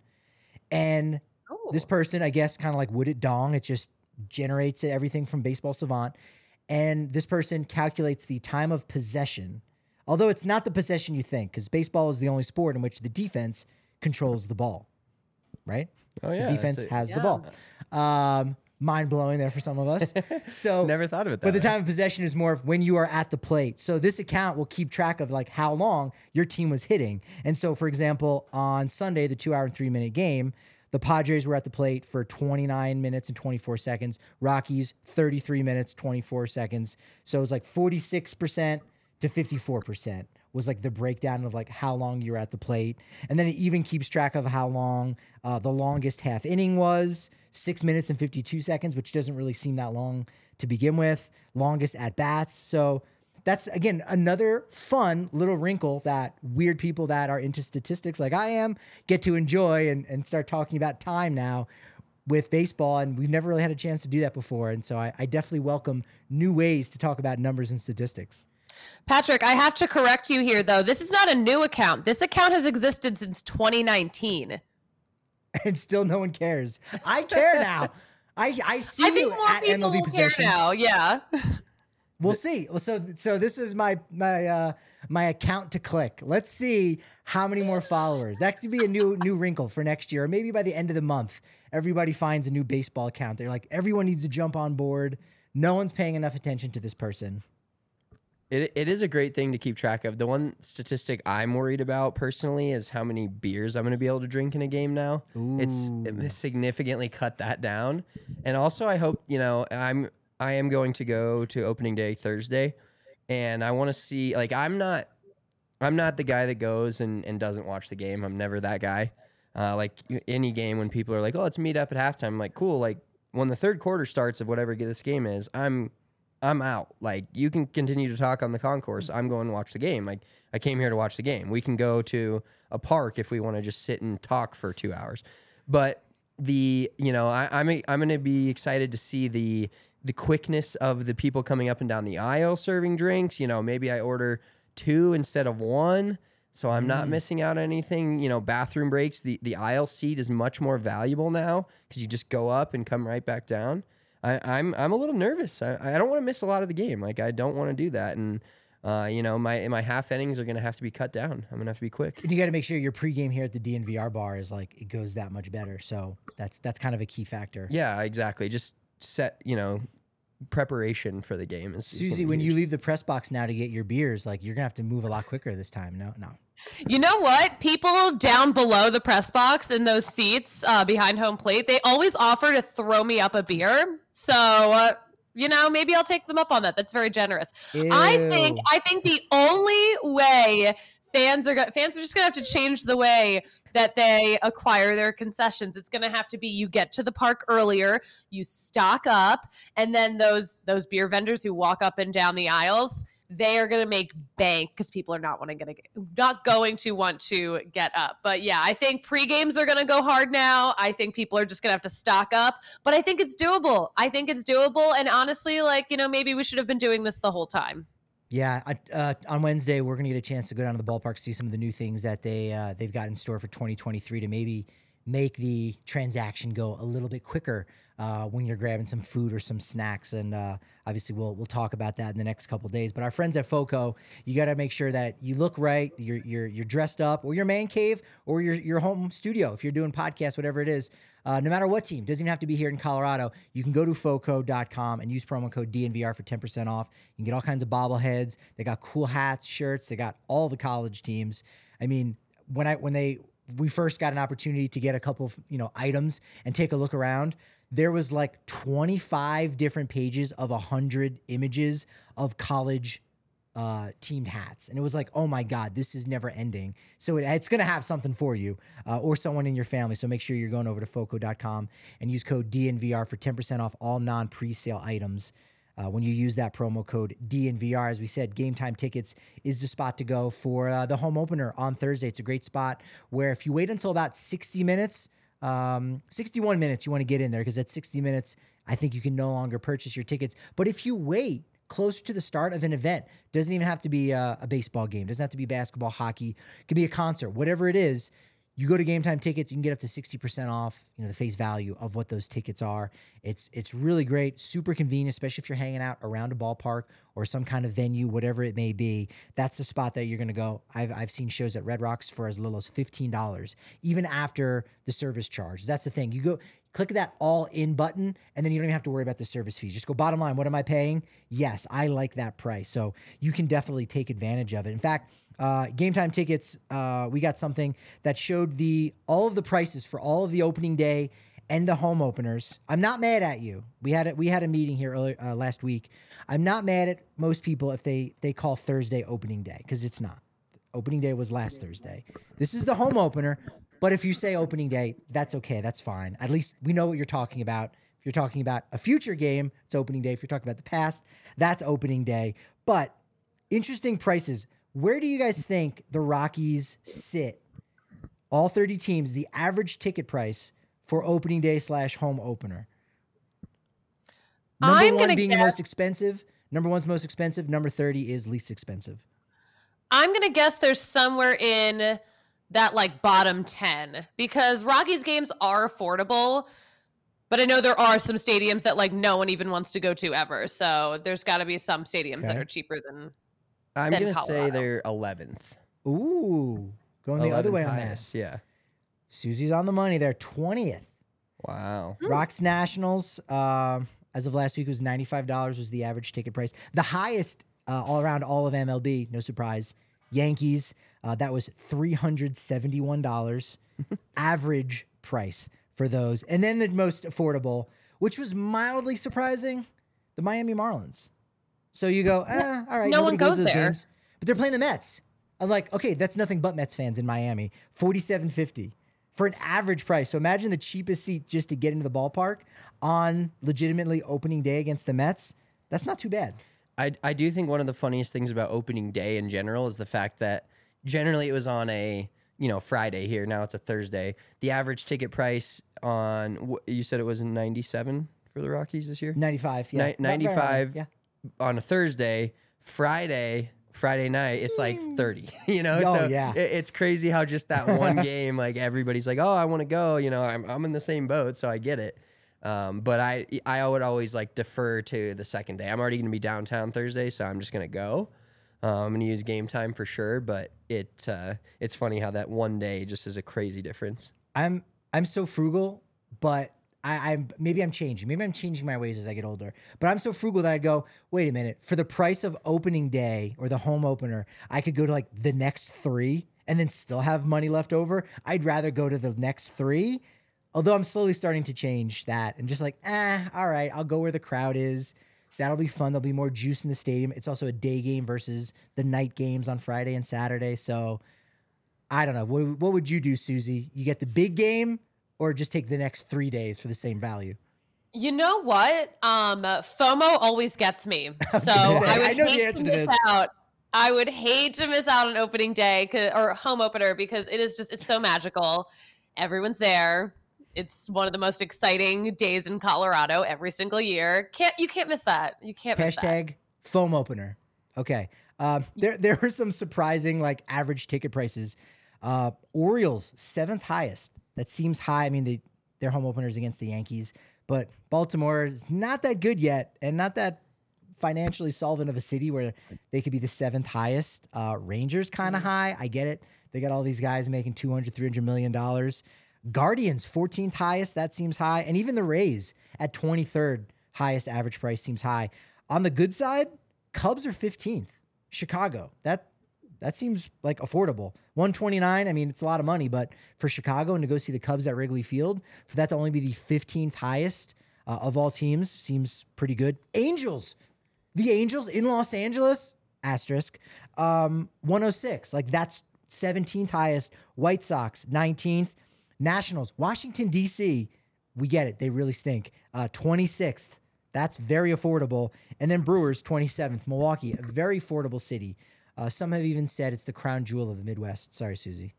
and Ooh. This person, I guess, kind of like Would It Dong, it just generates everything from Baseball Savant, and this person calculates the time of possession. Although it's not the possession you think, because baseball is the only sport in which the defense controls the ball, right? Oh yeah, the defense that's a- has the Yeah. ball. Um, mind blowing there for some of us. So Never thought of it that But the way. time of possession is more of when you are at the plate. So this account will keep track of like how long your team was hitting. And so, for example, on Sunday, the two-hour and three-minute game, the Padres were at the plate for twenty-nine minutes and twenty-four seconds. Rockies, thirty-three minutes, twenty-four seconds. So it was like forty-six percent to fifty-four percent was like the breakdown of like how long you were at the plate. And then it even keeps track of how long uh, the longest half inning was, six minutes and fifty-two seconds, which doesn't really seem that long to begin with. Longest at bats. So that's, again, another fun little wrinkle that weird people that are into statistics like I am get to enjoy and, and start talking about time now with baseball. And we've never really had a chance to do that before. And so I, I definitely welcome new ways to talk about numbers and statistics. Patrick, I have to correct you here, though. This is not a new account. This account has existed since twenty nineteen. And still no one cares. I care now. I, I see I think you more at people M L B will Possession. care now. Yeah. We'll see. Well, so so this is my my uh, my account to click. Let's see how many more followers. That could be a new new wrinkle for next year, or maybe by the end of the month, everybody finds a new baseball account. They're like, everyone needs to jump on board. No one's paying enough attention to this person. It it is a great thing to keep track of. The one statistic I'm worried about personally is how many beers I'm going to be able to drink in a game now. It's it significantly cut that down. And also, I hope, you know, I'm I am going to go to opening day Thursday, and I want to see, like, I'm not I'm not the guy that goes and, and doesn't watch the game. I'm never that guy. Uh, like any game when people are like, oh, let's meet up at halftime. I'm like, cool. Like when the third quarter starts of whatever this game is, I'm I'm out. Like, you can continue to talk on the concourse. I'm going to watch the game. Like, I came here to watch the game. We can go to a park if we want to just sit and talk for two hours. But the, you know, I, I'm I'm going to be excited to see the the quickness of the people coming up and down the aisle serving drinks. You know, maybe I order two instead of one, so I'm not missing out on anything. You know, bathroom breaks. The the aisle seat is much more valuable now because you just go up and come right back down. I, I'm I'm a little nervous. I, I don't want to miss a lot of the game. Like, I don't want to do that. And uh, you know, my my half innings are going to have to be cut down. I'm going to have to be quick. And you got to make sure your pregame here at the D N V R bar is like, it goes that much better. So that's that's kind of a key factor. Yeah, exactly. Just set, you know, preparation for the game. Is, is Susie, when you leave the press box now to get your beers, like, you're gonna have to move a lot quicker this time. No, no. You know what? People down below the press box in those seats uh, behind home plate, they always offer to throw me up a beer. So, uh, you know, maybe I'll take them up on that. That's very generous. Ew. I think I think the only way fans are go- fans are just gonna have to change the way that they acquire their concessions. It's gonna have to be, you get to the park earlier, you stock up, and then those those beer vendors who walk up and down the aisles, they are going to make bank because people are not wanting to get, not going to want to get up. But yeah, I think pre-games are going to go hard now. I think people are just going to have to stock up, but I think it's doable. I think it's doable. And honestly, like, you know, maybe we should have been doing this the whole time. Yeah, I- uh, on Wednesday we're gonna get a chance to go down to the ballpark, see some of the new things that they uh, they've got in store for twenty twenty-three to maybe make the transaction go a little bit quicker uh, when you're grabbing some food or some snacks. And uh, obviously we'll we'll talk about that in the next couple of days. But our friends at FOCO, you got to make sure that you look right, you're you're you're dressed up, or your man cave, or your your home studio if you're doing podcasts, whatever it is. Uh, no matter what team, doesn't even have to be here in Colorado. You can go to foco dot com and use promo code D N V R for ten percent off. You can get all kinds of bobbleheads. They got cool hats, shirts. They got all the college teams. I mean, when I when they we first got an opportunity to get a couple of, you know, items and take a look around, there was like twenty-five different pages of one hundred images of college uh, teamed hats. And it was like, oh my God, this is never ending. So it, it's going to have something for you uh, or someone in your family. So make sure you're going over to foco dot com and use code D N V R for ten percent off all non-presale items. Uh, when you use that promo code D N V R, as we said, Game Time Tickets is the spot to go for uh, the home opener on Thursday. It's a great spot where if you wait until about sixty minutes, um, sixty-one minutes, you want to get in there, because at sixty minutes, I think you can no longer purchase your tickets. But if you wait closer to the start of an event, doesn't even have to be a, a baseball game, doesn't have to be basketball, hockey, it could be a concert, whatever it is. You go to Game Time Tickets, you can get up to sixty percent off, you know, the face value of what those tickets are. It's it's really great, super convenient, especially if you're hanging out around a ballpark or some kind of venue, whatever it may be. That's the spot that you're going to go. I've I've seen shows at Red Rocks for as little as fifteen dollars, even after the service charge. That's the thing. You go click that all in button, and then you don't even have to worry about the service fees. Just go bottom line. What am I paying? Yes, I like that price. So you can definitely take advantage of it. In fact, uh, Game Time Tickets, uh, we got something that showed the all of the prices for all of the opening day and the home openers. I'm not mad at you. We had a, we had a meeting here earlier, uh, last week. I'm not mad at most people if they they call Thursday opening day, because it's not. Opening day was last Thursday. This is the home opener. But if you say opening day, that's okay. That's fine. At least we know what you're talking about. If you're talking about a future game, it's opening day. If you're talking about the past, that's opening day. But interesting prices. Where do you guys think the Rockies sit? All thirty teams, the average ticket price for opening day slash home opener. Number I'm one gonna being guess- the most expensive, Number one's most expensive. Number thirty is least expensive. I'm going to guess there's somewhere in that like bottom ten because Rockies games are affordable, but I know there are some stadiums that like no one even wants to go to ever. So there's got to be some stadiums okay. that are cheaper than I'm than going to say Colorado. they're eleventh. Ooh, going the other way highest, on that. Yeah. Susie's on the money there, twentieth. Wow. Rocks Nationals, uh, as of last week, was ninety-five dollars was the average ticket price. The highest uh, all around all of M L B, no surprise. Yankees, uh, that was three hundred seventy-one dollars average price for those. And then the most affordable, which was mildly surprising, the Miami Marlins. So you go, eh, all right, no nobody one goes goes to those there. games. But they're playing the Mets. I'm like, okay, that's nothing but Mets fans in Miami. forty-seven fifty for an average price. So imagine the cheapest seat just to get into the ballpark on legitimately opening day against the Mets. That's not too bad. I, I do think one of the funniest things about opening day in general is the fact that generally it was on a, you know, Friday here. Now it's a Thursday. The average ticket price on, you said it was ninety-seven for the Rockies this year? ninety-five, yeah. Ni- ninety-five yeah. on a Thursday. Friday, Friday night, it's like thirty, you know? Oh, so yeah. it, it's crazy how just that one game, like everybody's like, oh, I want to go. You know, I'm, I'm in the same boat, so I get it. Um, but I I would always like defer to the second day. I'm already going to be downtown Thursday, so I'm just going to go. Um, I'm going to use Game Time for sure, but it uh, it's funny how that one day just is a crazy difference. I'm I'm so frugal, but I, I'm maybe I'm changing. Maybe I'm changing my ways as I get older. But I'm so frugal that I'd go, wait a minute, for the price of opening day or the home opener, I could go to like the next three and then still have money left over. I'd rather go to the next three. Although I'm slowly starting to change that and just like, eh, all right, I'll go where the crowd is. That'll be fun. There'll be more juice in the stadium. It's also a day game versus the night games on Friday and Saturday. So I don't know. What, what would you do, Susie? You get the big game or just take the next three days for the same value? You know what? Um, FOMO always gets me. So I would I know the hate answer to to miss this. out. I would hate to miss out on opening day 'cause- or home opener because it is just, it's so magical. Everyone's there. It's one of the most exciting days in Colorado every single year. Can't you can't miss that. You can't miss that. Hashtag foam opener. Okay. Um, there there were some surprising like average ticket prices. Uh, Orioles, seventh highest. That seems high. I mean, they, their home openers against the Yankees, but Baltimore is not that good yet and not that financially solvent of a city where they could be the seventh highest. Uh, Rangers kind of high. I get it. They got all these guys making two hundred, three hundred million dollars. Guardians, fourteenth highest. That seems high. And even the Rays at twenty-third highest average price seems high. On the good side, Cubs are fifteenth. Chicago, that that seems like affordable. one twenty-nine, I mean, it's a lot of money, but for Chicago and to go see the Cubs at Wrigley Field, for that to only be the fifteenth highest uh, of all teams seems pretty good. Angels, the Angels in Los Angeles, asterisk, um, one oh six. Like that's seventeenth highest. White Sox, nineteenth. Nationals, Washington, D C, we get it. They really stink. Uh, twenty-sixth. That's very affordable. And then Brewers, twenty-seventh. Milwaukee, a very affordable city. Uh, some have even said it's the crown jewel of the Midwest. Sorry, Susie.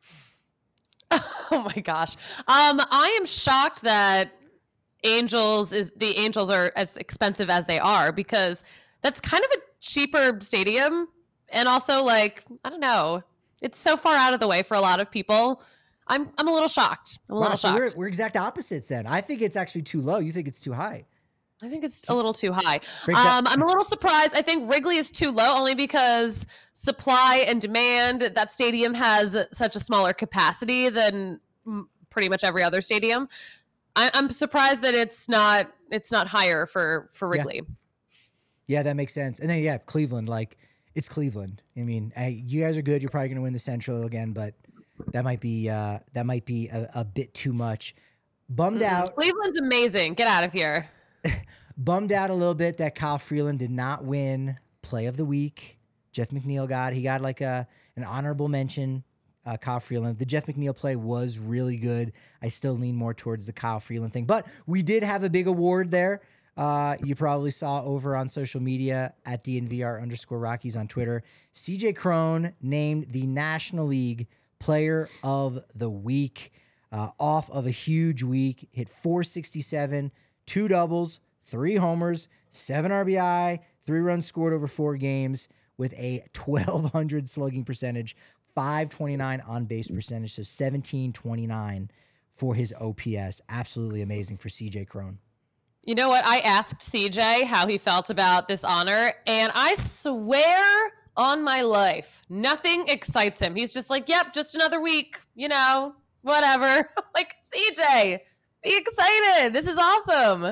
Oh my gosh. Um, I am shocked that Angels is the Angels are as expensive as they are because that's kind of a cheaper stadium. And also like, I don't know, it's so far out of the way for a lot of people. I'm I'm a little shocked. I'm a Wow, little so shocked. we're, we're exact opposites then. I think it's actually too low. You think it's too high. I think it's a little too high. Break that- Um, I'm a little surprised. I think Wrigley is too low only because supply and demand, that stadium has such a smaller capacity than mm, pretty much every other stadium. I, I'm surprised that it's not it's not higher for, for Yeah. Wrigley. Yeah, that makes sense. And then, yeah, Cleveland, like, it's Cleveland. I mean, I, you guys are good. You're probably going to win the Central again, but that might be uh, that might be a, a bit too much. Bummed Mm-mm. out. Cleveland's amazing. Get out of here. Bummed out a little bit that Kyle Freeland did not win Play of the Week. Jeff McNeil got he got like a an honorable mention. Uh, Kyle Freeland. The Jeff McNeil play was really good. I still lean more towards the Kyle Freeland thing, but we did have a big award there. Uh, you probably saw over on social media at D N V R underscore Rockies on Twitter. C J Cron named the National League Player of the Week uh, off of a huge week. Hit four sixty-seven, two doubles, three homers, seven R B I, Three runs scored over four games with a twelve hundred slugging percentage, five twenty-nine on base percentage, so seventeen twenty-nine for his O P S. Absolutely amazing for C J Cron. You know what? I asked C J how he felt about this honor, and I swear on my life, nothing excites him. He's just like, yep, just another week, you know, whatever. Like, C J, be excited. This is awesome.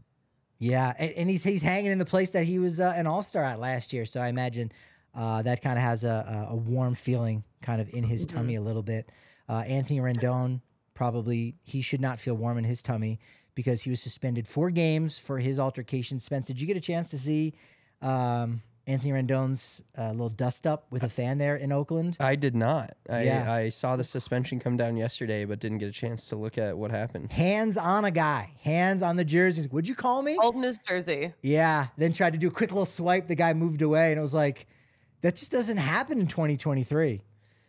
Yeah, and, and he's he's hanging in the place that he was uh, an all-star at last year, so I imagine uh, that kind of has a, a warm feeling kind of in his mm-hmm. tummy a little bit. Uh, Anthony Rendon, probably, he should not feel warm in his tummy because he was suspended four games for his altercation. Spence, did you get a chance to see um, Anthony Rendon's uh, little dust-up with a fan there in Oakland? I did not. I, Yeah. I saw the suspension come down yesterday, but didn't get a chance to look at what happened. Hands on a guy, hands on the jerseys. Would you call me? Holding his jersey. Yeah, then tried to do a quick little swipe. The guy moved away, and it was like, that just doesn't happen in twenty twenty-three.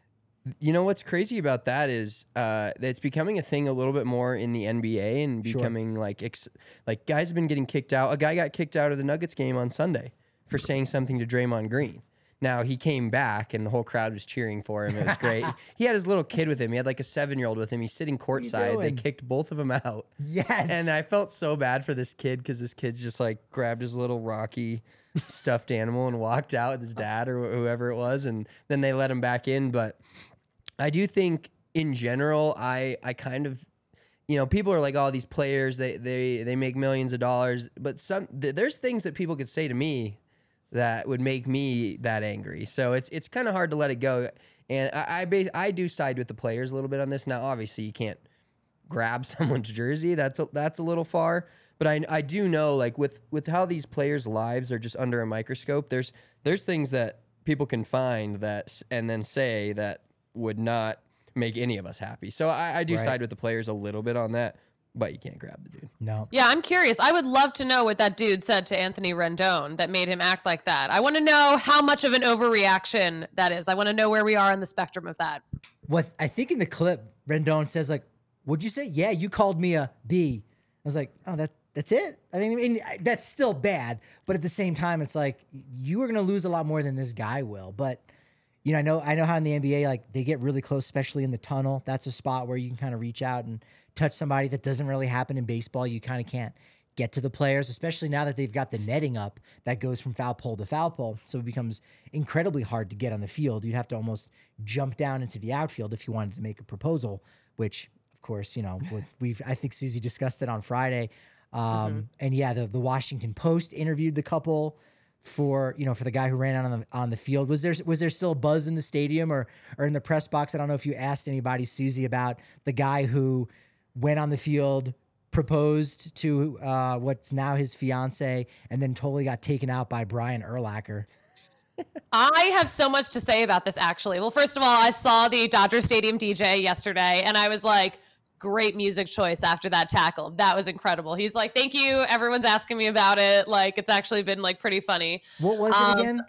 You know what's crazy about that is uh, that it's becoming a thing a little bit more in the N B A and Sure. becoming like ex- like guys have been getting kicked out. A guy got kicked out of the Nuggets game on Sunday for saying something to Draymond Green. Now he came back and the whole crowd was cheering for him. It was great. He had his little kid with him. He had like a seven-year-old with him. He's sitting courtside. They doing? kicked both of them out. Yes. And I felt so bad for this kid because this kid just like grabbed his little Rocky stuffed animal and walked out with his dad or wh- whoever it was. And then they let him back in. But I do think in general, I, I kind of, you know, people are like, oh, these players, they, they, they make millions of dollars. But some th- there's things that people could say to me that would make me that angry. So it's it's kind of hard to let it go. And I I, bas- I do side with the players a little bit on this. Now, obviously, you can't grab someone's jersey. That's a, that's a little far. But I I do know, like, with, with how these players' lives are just under a microscope, there's there's things that people can find that s- and then say that would not make any of us happy. So I, I do Right. side with the players a little bit on that, but you can't grab the dude. No. Yeah, I'm curious. I would love to know what that dude said to Anthony Rendon that made him act like that. I want to know how much of an overreaction that is. I want to know where we are on the spectrum of that. What I think in the clip, Rendon says like, "What'd you say? Yeah, you called me a B." I was like, "Oh, that that's it." I mean, I mean, that's still bad, but at the same time, it's like you are going to lose a lot more than this guy will. But you know, I know I know how in the N B A, like they get really close, especially in the tunnel. That's a spot where you can kind of reach out and touch somebody. That doesn't really happen in baseball. You kind of can't get to the players, especially now that they've got the netting up that goes from foul pole to foul pole. So it becomes incredibly hard to get on the field. You'd have to almost jump down into the outfield if you wanted to make a proposal, which of course, you know, with- we've, I think Susie discussed it on Friday. Um, Mm-hmm. and yeah, the, the Washington Post interviewed the couple for, you know, for the guy who ran out on the, on the field. Was there, was there still a buzz in the stadium or, or in the press box? I don't know if you asked anybody, Susie, about the guy who went on the field, proposed to uh, what's now his fiance, and then totally got taken out by Brian Urlacher. I have so much to say about this, actually. Well, first of all, I saw the Dodger Stadium D J yesterday, and I was like, great music choice after that tackle. That was incredible. He's like, thank you. Everyone's asking me about it. Like, it's actually been like pretty funny. What was Um, it again?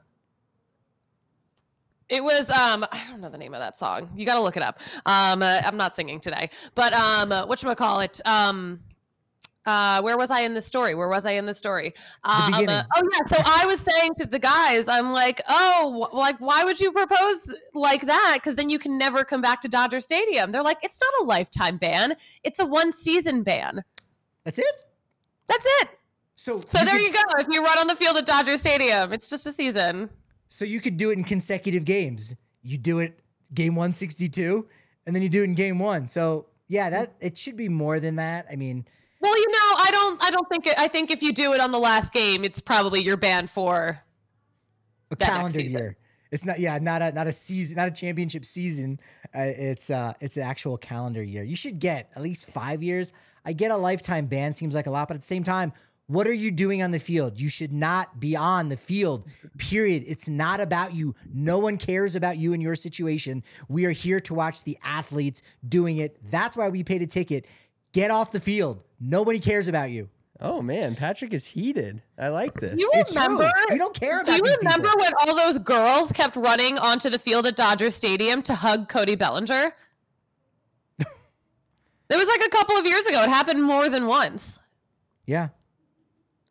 It was, um, I don't know the name of that song. You got to look it up. Um, uh, I'm not singing today, but um, uh, whatchamacallit? Um, uh, where was I in the story? Where was I in the story? Um, beginning. uh, oh yeah. So I was saying to the guys, I'm like, oh, wh- like, why would you propose like that? Because then you can never come back to Dodger Stadium. They're like, it's not a lifetime ban. It's a one season ban. That's it? That's it. So, So there could, you go. If you run on the field at Dodger Stadium, it's just a season. So you could do it in consecutive games. You do it game one sixty-two, and then you do it in game one. So yeah, that it should be more than that. I mean, Well, you know, I don't. I don't think. It, I think if you do it on the last game, it's probably you're banned for a that next calendar season. year. It's not, yeah, not a not a season, not a championship season. Uh, it's uh, it's an actual calendar year. You should get at least five years. I get a lifetime ban seems like a lot, but at the same time, what are you doing on the field? You should not be on the field. Period. It's not about you. No one cares about you and your situation. We are here to watch the athletes doing it. That's why we paid a ticket. Get off the field. Nobody cares about you. Oh man, Patrick is heated. I like this. Do you It's true. remember? We don't care Do about you these remember people. when all those girls kept running onto the field at Dodger Stadium to hug Cody Bellinger? It was like a couple of years ago. It happened more than once. Yeah.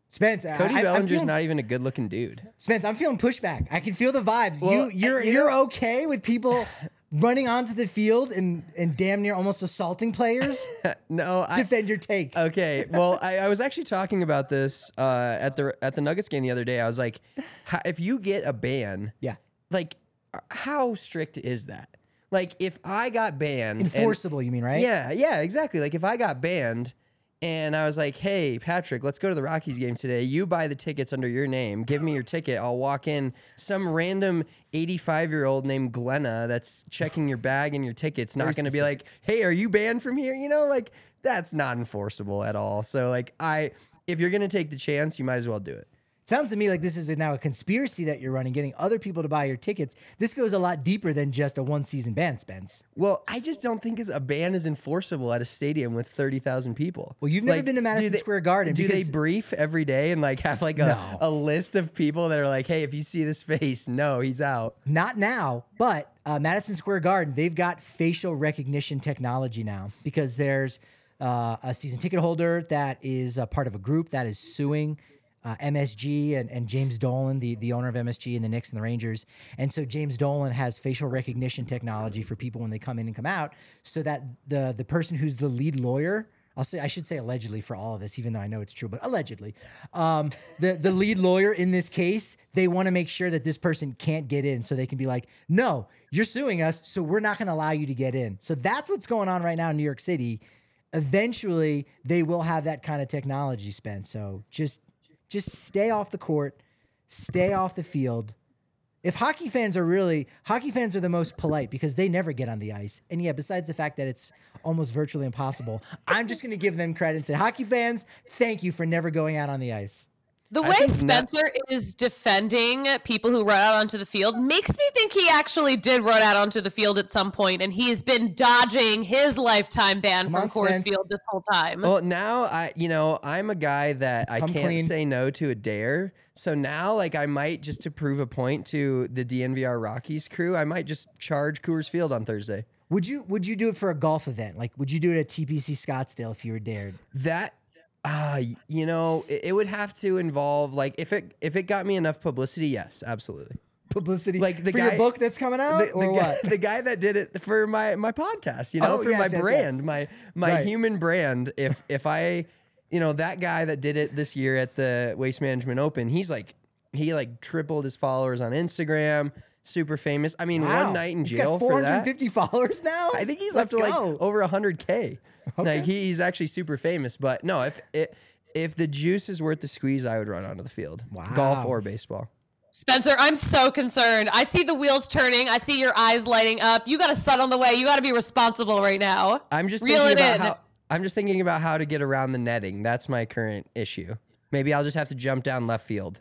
Spence, Cody I, Bellinger's feeling, not even a good looking dude. Spence, I'm feeling pushback. I can feel the vibes. Well, you, you're, you you're know- okay with people running onto the field and, and damn near almost assaulting players? No, I Defend your take. Okay, well, I, I was actually talking about this uh, at the at the Nuggets game the other day. I was like, how, if you get a ban, Yeah. like, how strict is that? Like, if I got banned, and- Enforceable, you mean, right? Yeah, yeah, exactly. Like, if I got banned, and I was like, hey, Patrick, let's go to the Rockies game today. You buy the tickets under your name. Give me your ticket. I'll walk in. Some random eighty-five-year-old named Glenna that's checking your bag and your ticket's not going to be like, hey, are you banned from here? You know, like, that's not enforceable at all. So, like, I, if you're going to take the chance, you might as well do it. Sounds to me like this is now a conspiracy that you're running, getting other people to buy your tickets. This goes a lot deeper than just a one-season ban, Spence. Well, I just don't think it's- a ban is enforceable at a stadium with thirty thousand people. Well, you've never Like, been to do Madison they- Square Garden. Do they because- brief every day and like have like a, No. a list of people that are like, hey, if you see this face, no, he's out. Not now, but uh, Madison Square Garden, they've got facial recognition technology now because there's uh, a season ticket holder that is a part of a group that is suing uh, M S G and, and James Dolan, the, the owner of M S G and the Knicks and the Rangers. And so James Dolan has facial recognition technology for people when they come in and come out so that the, the person who's the lead lawyer, I'll say, I should say allegedly for all of this, even though I know it's true, but allegedly, um, the, the lead lawyer in this case, they want to make sure that this person can't get in so they can be like, no, you're suing us, so we're not going to allow you to get in. So that's what's going on right now in New York City. Eventually, they will have that kind of technology, Spence. So just, just stay off the court, stay off the field. If hockey fans are really, hockey fans are the most polite because they never get on the ice. And yeah, besides the fact that it's almost virtually impossible, I'm just going to give them credit and say, hockey fans, thank you for never going out on the ice. The I way think Spencer is defending people who run out onto the field makes me think he actually did run out onto the field at some point, and he's been dodging his lifetime ban Come from on, Coors Spence. Field this whole time. Well, now I, you know, I'm a guy that I Come can't clean. say no to a dare. So now, like, I might just to prove a point to the D N V R Rockies crew, I might just charge Coors Field on Thursday. Would you would you do it for a golf event? Like, would you do it at T P C Scottsdale if you were dared? That, uh, you know, it, it would have to involve like if it if it got me enough publicity, yes, absolutely. Publicity, Like the for guy- your book that's coming out, The, or the what? guy, the guy that did it for my my podcast, you know, Oh, for yes, my yes, brand, yes. my my Right. human brand. If if I, you know, that guy that did it this year at the Waste Management Open, he's like he like tripled his followers on Instagram, super famous. I mean, Wow. one night in He's jail got for four that. hundred fifty followers now. I think he's Let's up to like go. over one hundred K. Okay. Like he, he's actually super famous. But no, if it, if the juice is worth the squeeze, I would run onto the field. Wow. Golf or baseball. Spencer, I'm so concerned. I see the wheels turning. I see your eyes lighting up. You got a son on the way. You got to be responsible right now. I'm just Reel thinking it about in. how I'm just thinking about how to get around the netting. That's my current issue. Maybe I'll just have to jump down left field.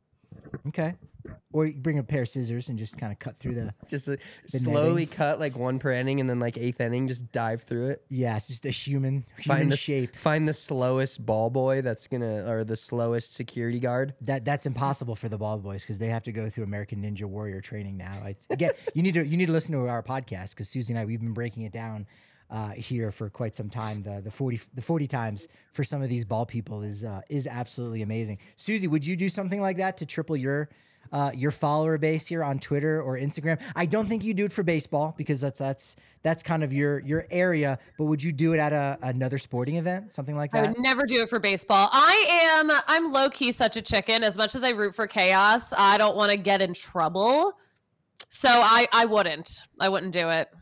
Okay. Or you bring a pair of scissors and just kind of cut through the. Just uh, slowly netting. cut like one per inning, and then like eighth inning, just dive through it. Yeah, it's just a human human Find the shape. find the slowest ball boy that's gonna, or the slowest security guard. That that's impossible for the ball boys because they have to go through American Ninja Warrior training now. I, again, you need to you need to listen to our podcast because Susie and I we've been breaking it down uh, here for quite some time. The the forty the forty times for some of these ball people is uh, is absolutely amazing. Susie, would you do something like that to triple your uh, your follower base here on Twitter or Instagram? I don't think you do it for baseball because that's that's that's kind of your your area. But would you do it at a, another sporting event, something like I that? would never do it for baseball. I am, I'm low key such a chicken. As much as I root for chaos, I don't want to get in trouble. So I, I wouldn't. I wouldn't do it.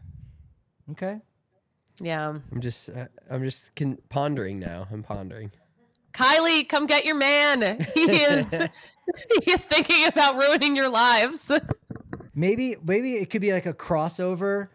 Okay. Yeah. I'm just uh, I'm just con- pondering now. I'm pondering. Kylie, come get your man. He is, he is thinking about ruining your lives. Maybe maybe it could be like a crossover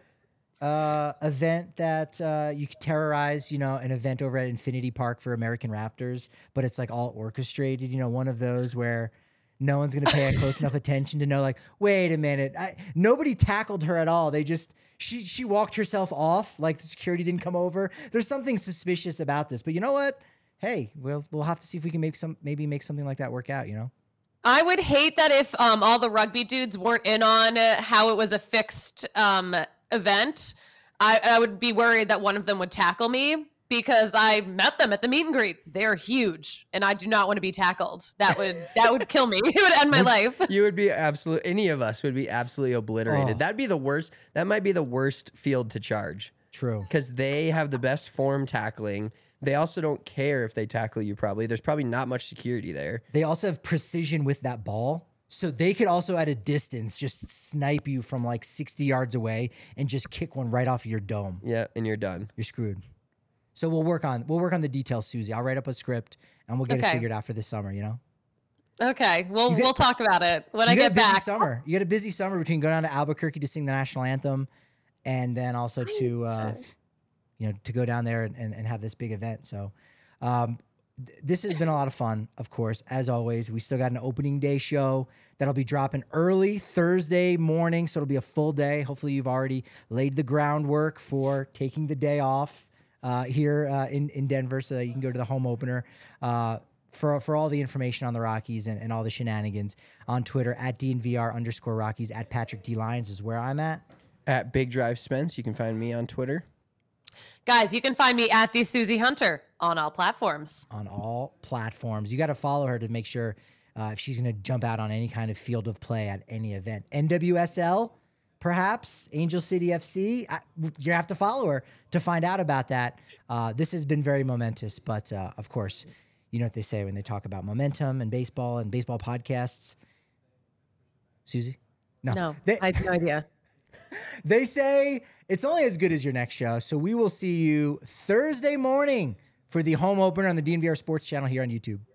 uh, event that uh, you could terrorize, you know, an event over at Infinity Park for American Raptors, but it's like all orchestrated, you know, one of those where no one's going to pay close enough attention to know like, wait a minute, I, nobody tackled her at all. They just, she she walked herself off, like the security didn't come over. There's something suspicious about this, but you know what? Hey, we'll we'll have to see if we can make some, maybe make something like that work out, you know? I would hate that if um, all the rugby dudes weren't in on uh, how it was a fixed um, event. I, I would be worried that one of them would tackle me. because I met them at the meet and greet. They're huge, and I do not want to be tackled. That would that would kill me. It would end my life. You would be absolute. Any of us would be absolutely obliterated. Oh. That'd be the worst. That might be the worst field to charge. True. Because they have the best form tackling. They also don't care if they tackle you. Probably there's probably not much security there. They also have precision with that ball. So they could also at a distance just snipe you from like sixty yards away and just kick one right off of your dome. Yeah, and you're done. You're screwed. So we'll work on we'll work on the details, Susie. I'll write up a script and we'll get Okay. it figured out for this summer, you know? Okay, we'll You get- we'll talk about it when I You got get a busy back. summer. You got a busy summer between going down to Albuquerque to sing the national anthem and then also to uh, you know, to go down there and, and, and have this big event. So um th- this has been a lot of fun, of course. As always, we still got an opening day show that'll be dropping early Thursday morning. So it'll be a full day. Hopefully you've already laid the groundwork for taking the day off uh, here uh, in, in Denver so that you can go to the home opener. Uh, for, for all the information on the Rockies and, and all the shenanigans on Twitter at DNVR underscore Rockies, at Patrick D. Lyons is where I'm at. At Big Drive Spence, you can find me on Twitter. Guys, you can find me at the Susie Hunter on all platforms. On all platforms. You got to follow her to make sure uh, if she's going to jump out on any kind of field of play at any event. N W S L, perhaps, Angel City F C. I, you're going to have to follow her to find out about that. Uh, this has been very momentous, but uh, of course, you know what they say when they talk about momentum and baseball and baseball podcasts. Susie? No, They, I have no idea. they say it's only as good as your next show. So we will see you Thursday morning for the home opener on the D N V R Sports channel here on YouTube.